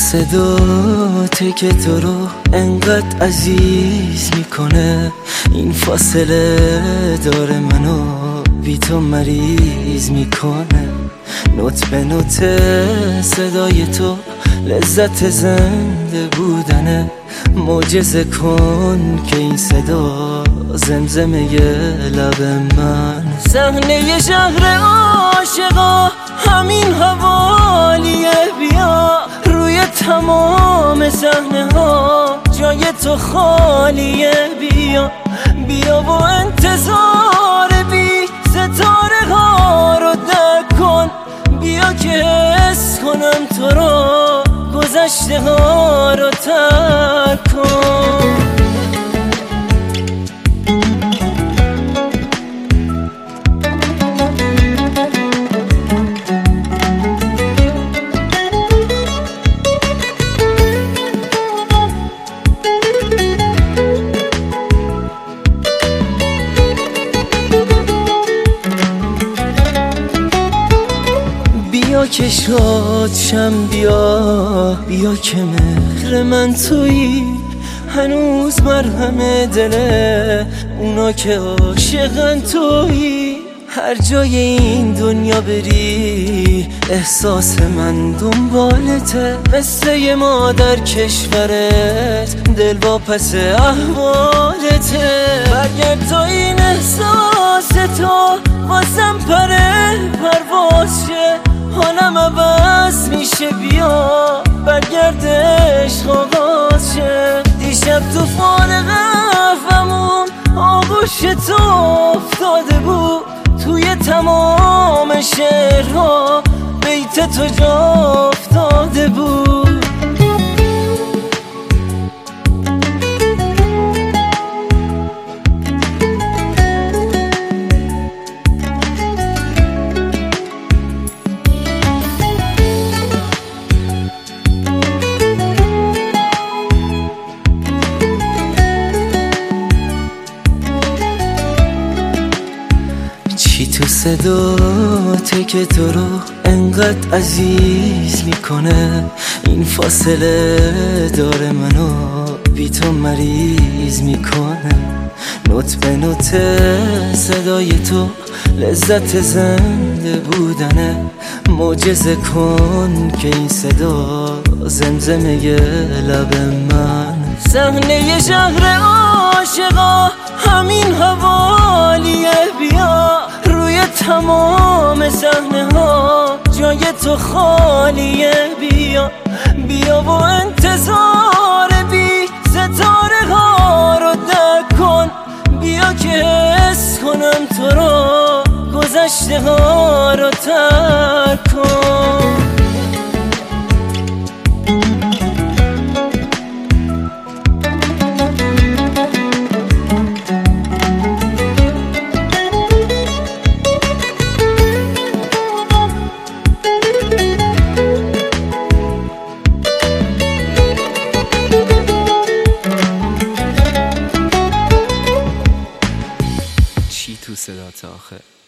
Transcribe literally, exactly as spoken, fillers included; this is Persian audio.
صداته که تو رو انقدر عزیز میکنه، این فاصله داره منو بی تو مریض میکنه. نوت به نوت صدای تو لذت زنده بودنه. معجزه کن که این صدا زمزمه لب من. صحنه شهر عاشقا همین حوالیه، بیا روی تمام صحنه ها جای تو خالیه. بیا بیا و انتظار بی ستاره ها رو درک کن. بیا که حس کنم تو رو، گذشته ها رو ترک کن. بیا که شاد شم، بیا بیا که مهر من تویی. هنوز مرهم دل اونا که عاشقن تویی. هر جای این دنیا بری احساس من دنبالته. مثل یه مادر کشورت دل با پس احوالته. برگرد تا این احساس تو واسم پره پرواز شه. حالم عوض میشه، بیا برگرد عشق آغاز شه. دیشب تو فارغ قهومون آغوش تو افتاده بود. توی تمام شعرها بیت تو جا افتاده بود. چی تو صداته که تو رو انقدر عزیز میکنه، این فاصله داره منو بی تو مریض میکنه. نوت به نوت صدای تو لذت زنده بودنه. معجزه کن که این صدا زمزمه لب من. صحنه شهر عاشقا همین حوالیه، بیا روی تمام صحنه ها جای تو خالیه. بیا بیا و انتظار بی ستاره ها رو درک کن. بیا که حس کنم تو رو، گذشته ها رو ترک کن. چی تو صدات آخه؟